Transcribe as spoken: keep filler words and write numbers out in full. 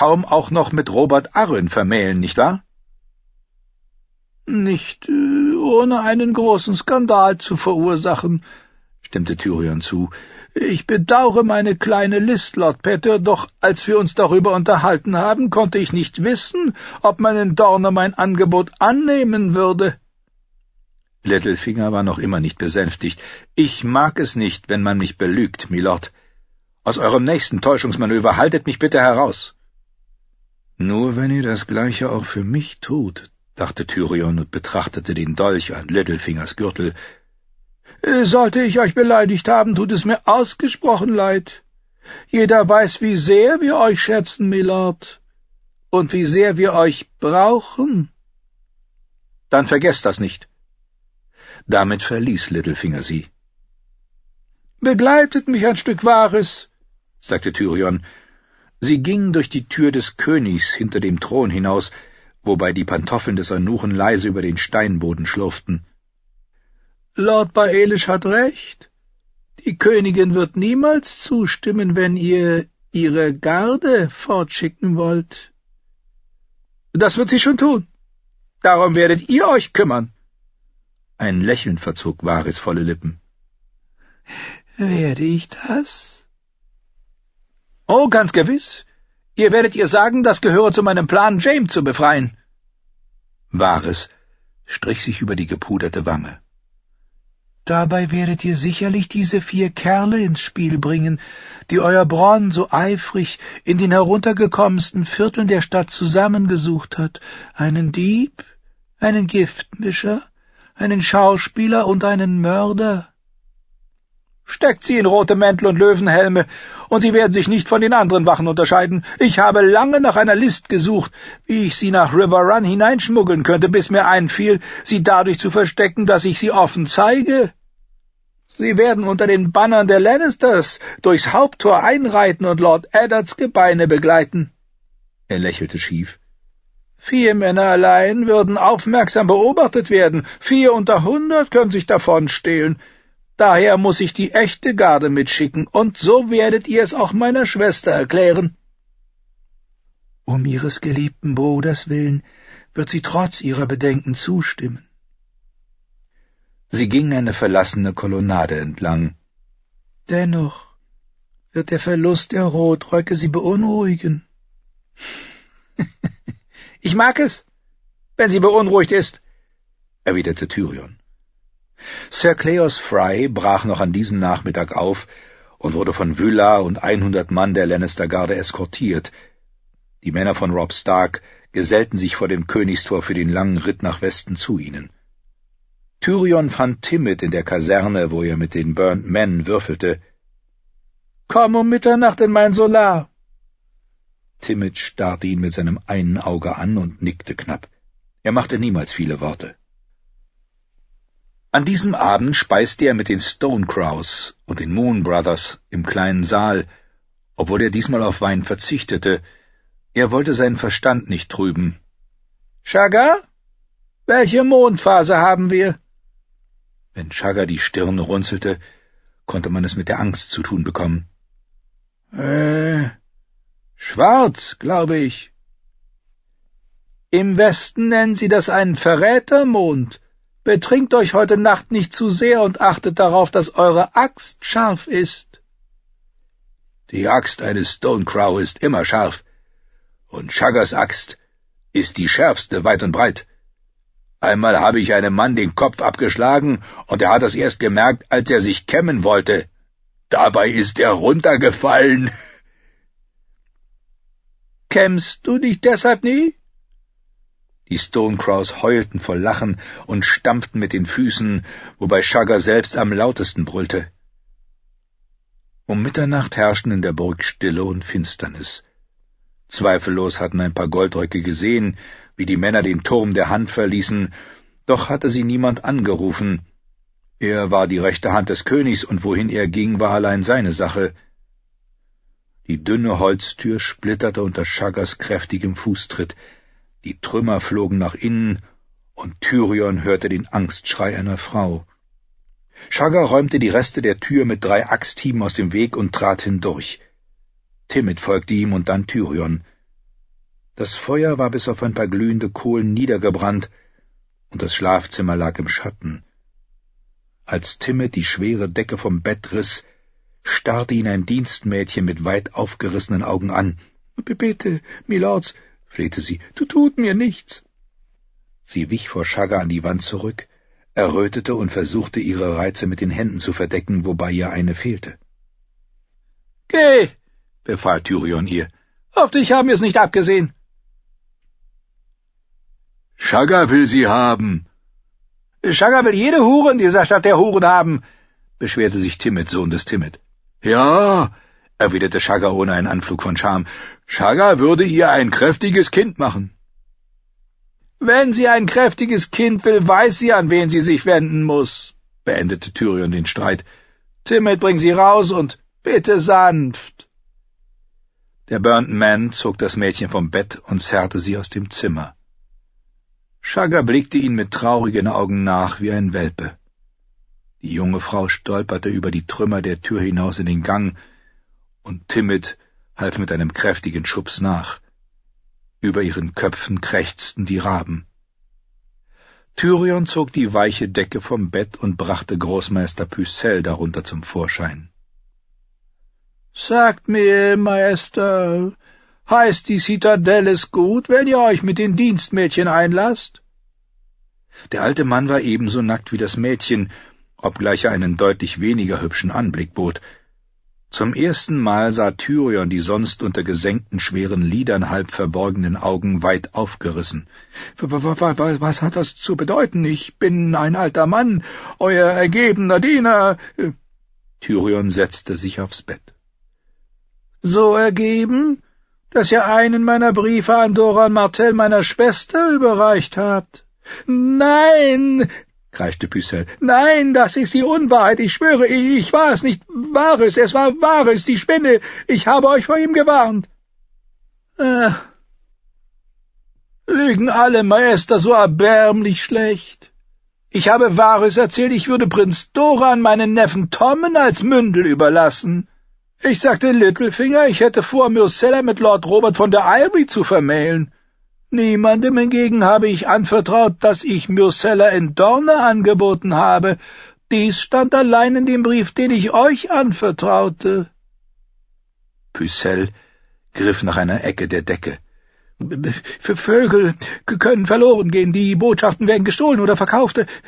kaum auch noch mit Robert Arryn vermählen, nicht wahr? Nicht äh, ohne einen großen Skandal zu verursachen, stimmte Tyrion zu. »Ich bedaure meine kleine List, Lord Petyr, doch als wir uns darüber unterhalten haben, konnte ich nicht wissen, ob mein Dorne mein Angebot annehmen würde.« Littlefinger war noch immer nicht besänftigt. »Ich mag es nicht, wenn man mich belügt, Milord. Aus eurem nächsten Täuschungsmanöver haltet mich bitte heraus.« »Nur wenn ihr das Gleiche auch für mich tut«, dachte Tyrion und betrachtete den Dolch an Littlefingers Gürtel. »Sollte ich euch beleidigt haben, tut es mir ausgesprochen leid. Jeder weiß, wie sehr wir euch schätzen, Milord, und wie sehr wir euch brauchen.« »Dann vergesst das nicht.« Damit verließ Littlefinger sie. »Begleitet mich ein Stück Wahres«, sagte Tyrion. Sie gingen durch die Tür des Königs hinter dem Thron hinaus, wobei die Pantoffeln des Eunuchen leise über den Steinboden schlurften. »Lord Baelish hat recht. Die Königin wird niemals zustimmen, wenn ihr ihre Garde fortschicken wollt.« »Das wird sie schon tun. Darum werdet ihr euch kümmern.« Ein Lächeln verzog Varys volle Lippen. »Werde ich das?« »Oh, ganz gewiss. Ihr werdet ihr sagen, das gehöre zu meinem Plan, Jaime zu befreien.« Varys strich sich über die gepuderte Wange. »Dabei werdet ihr sicherlich diese vier Kerle ins Spiel bringen, die euer Bronn so eifrig in den heruntergekommensten Vierteln der Stadt zusammengesucht hat. Einen Dieb, einen Giftmischer, einen Schauspieler und einen Mörder.« »Steckt sie in rote Mäntel und Löwenhelme, und sie werden sich nicht von den anderen Wachen unterscheiden. Ich habe lange nach einer List gesucht, wie ich sie nach River Run hineinschmuggeln könnte, bis mir einfiel, sie dadurch zu verstecken, dass ich sie offen zeige. Sie werden unter den Bannern der Lannisters durchs Haupttor einreiten und Lord Eddards Gebeine begleiten.« Er lächelte schief. »Vier Männer allein würden aufmerksam beobachtet werden, vier unter hundert können sich davonstehlen. Daher muss ich die echte Garde mitschicken, und so werdet ihr es auch meiner Schwester erklären.« »Um ihres geliebten Bruders willen wird sie trotz ihrer Bedenken zustimmen.« Sie gingen eine verlassene Kolonnade entlang. »Dennoch wird der Verlust der Rotröcke sie beunruhigen.« »Ich mag es, wenn sie beunruhigt ist«, erwiderte Tyrion. Sir Cleos Fry brach noch an diesem Nachmittag auf und wurde von Wylla und einhundert Mann der Lannister-Garde eskortiert. Die Männer von Robb Stark gesellten sich vor dem Königstor für den langen Ritt nach Westen zu ihnen. Tyrion fand Timett in der Kaserne, wo er mit den Burnt Men würfelte. »Komm um Mitternacht in mein Solar.« Timett starrte ihn mit seinem einen Auge an und nickte knapp. Er machte niemals viele Worte. An diesem Abend speiste er mit den Stonecrows und den Moon Brothers im kleinen Saal, obwohl er diesmal auf Wein verzichtete. Er wollte seinen Verstand nicht trüben. »Shagga, welche Mondphase haben wir?« Wenn Shagga die Stirn runzelte, konnte man es mit der Angst zu tun bekommen. »Äh, schwarz, glaube ich.« »Im Westen nennen sie das einen Verrätermond. Betrinkt euch heute Nacht nicht zu sehr und achtet darauf, dass eure Axt scharf ist.« »Die Axt eines Stonecrow ist immer scharf, und Shaggas Axt ist die schärfste weit und breit. Einmal habe ich einem Mann den Kopf abgeschlagen, und er hat es erst gemerkt, als er sich kämmen wollte. Dabei ist er runtergefallen.« »Kämmst du dich deshalb nie?« Die Stonecrows heulten vor Lachen und stampften mit den Füßen, wobei Shagga selbst am lautesten brüllte. Um Mitternacht herrschten in der Burg Stille und Finsternis. Zweifellos hatten ein paar Goldröcke gesehen, wie die Männer den Turm der Hand verließen, doch hatte sie niemand angerufen. Er war die rechte Hand des Königs, und wohin er ging, war allein seine Sache. Die dünne Holztür splitterte unter Shaggas kräftigem Fußtritt, die Trümmer flogen nach innen, und Tyrion hörte den Angstschrei einer Frau. Shagga räumte die Reste der Tür mit drei Axthieben aus dem Weg und trat hindurch. Timett folgte ihm und dann Tyrion. Das Feuer war bis auf ein paar glühende Kohlen niedergebrannt, und das Schlafzimmer lag im Schatten. Als Timmet die schwere Decke vom Bett riss, starrte ihn ein Dienstmädchen mit weit aufgerissenen Augen an. »Bitte, Milords«, flehte sie, »tu tut mir nichts.« Sie wich vor Shagga an die Wand zurück, errötete und versuchte, ihre Reize mit den Händen zu verdecken, wobei ihr eine fehlte. »Geh«, befahl Tyrion ihr, »auf dich haben wir es nicht abgesehen.« »Shagga will sie haben.« »Shagga will jede Hure in dieser Stadt der Huren haben«, beschwerte sich Timmet, Sohn des Timmet. »Ja«, erwiderte Shagga ohne einen Anflug von Scham, »Shagga würde ihr ein kräftiges Kind machen.« »Wenn sie ein kräftiges Kind will, weiß sie, an wen sie sich wenden muss«, beendete Tyrion den Streit. »Timmet, bring sie raus und bitte sanft.« Der Burnt Man zog das Mädchen vom Bett und zerrte sie aus dem Zimmer. Shagga blickte ihn mit traurigen Augen nach wie ein Welpe. Die junge Frau stolperte über die Trümmer der Tür hinaus in den Gang, und Timmet half mit einem kräftigen Schubs nach. Über ihren Köpfen krächzten die Raben. Tyrion zog die weiche Decke vom Bett und brachte Großmeister Pycelle darunter zum Vorschein. »Sagt mir, Meister, heißt die Zitadelle es gut, wenn ihr euch mit den Dienstmädchen einlasst?« Der alte Mann war ebenso nackt wie das Mädchen, obgleich er einen deutlich weniger hübschen Anblick bot. Zum ersten Mal sah Tyrion die sonst unter gesenkten schweren Lidern halb verborgenen Augen weit aufgerissen. »Was hat das zu bedeuten? Ich bin ein alter Mann, euer ergebener Diener.« Tyrion setzte sich aufs Bett. »So ergeben, dass ihr einen meiner Briefe an Doran Martell, meiner Schwester, überreicht habt?« »Nein«, kreischte Pycelle, »nein, das ist die Unwahrheit, ich schwöre, ich war es nicht, Varys, es war Varys, die Spinne, ich habe euch vor ihm gewarnt.« Äh, »Lügen alle, Meister, so erbärmlich schlecht. Ich habe Varys erzählt, ich würde Prinz Doran meinen Neffen Tommen als Mündel überlassen. Ich sagte Littlefinger, ich hätte vor, Myrcella mit Lord Robert von der Ivory zu vermählen. Niemandem hingegen habe ich anvertraut, dass ich Myrcella in Dorne angeboten habe. Dies stand allein in dem Brief, den ich euch anvertraute.« Pycelle griff nach einer Ecke der Decke. »Vögel können verloren gehen, die Botschaften werden gestohlen oder verkauft.